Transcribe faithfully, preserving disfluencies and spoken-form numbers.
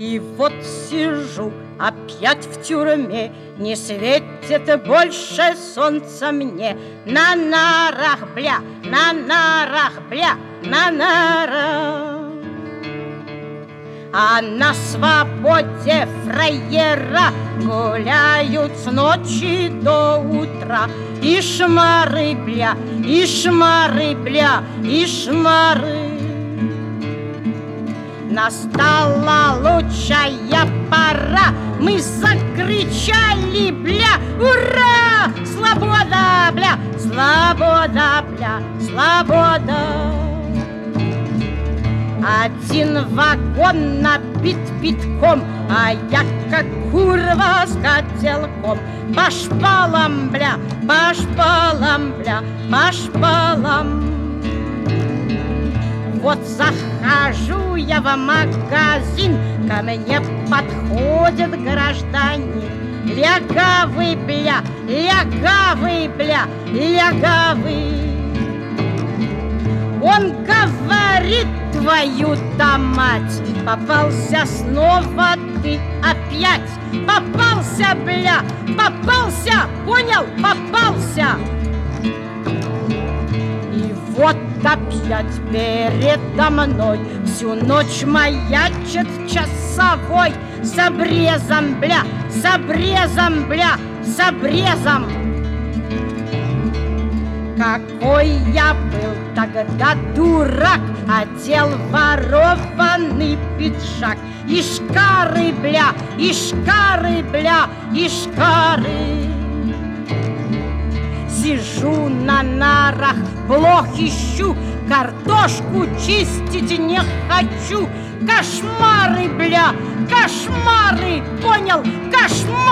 И вот сижу опять в тюрьме, не светит больше солнца мне. На нарах, бля, на нарах, бля, на нарах. А на свободе фраера гуляют с ночи до утра. И шмары, бля, и шмары, бля, и шмары. Настала лучшая пора, мы закричали, бля, ура! Свобода, бля, свобода, бля, свобода. Один вагон набит битком, а я как курва с котелком. По шпалам, бля, по шпалам, бля, по шпалам. Вот захожу я в магазин, ко мне подходит гражданин. Лягавый, бля, лягавый, бля, лягавый. Он говорит: твою-то мать, попался снова ты опять. Попался, бля, попался, понял, попался. И вот опять передо мной всю ночь маячит часовой. С обрезом, бля, с обрезом, бля, с обрезом. Какой я был тогда дурак, одел ворованный пиджак. И шкары, бля, и шкары, бля, и шкары. Сижу на нарах, блох ищу, картошку чистить не хочу. Кошмары, бля, кошмары, понял, кошмары.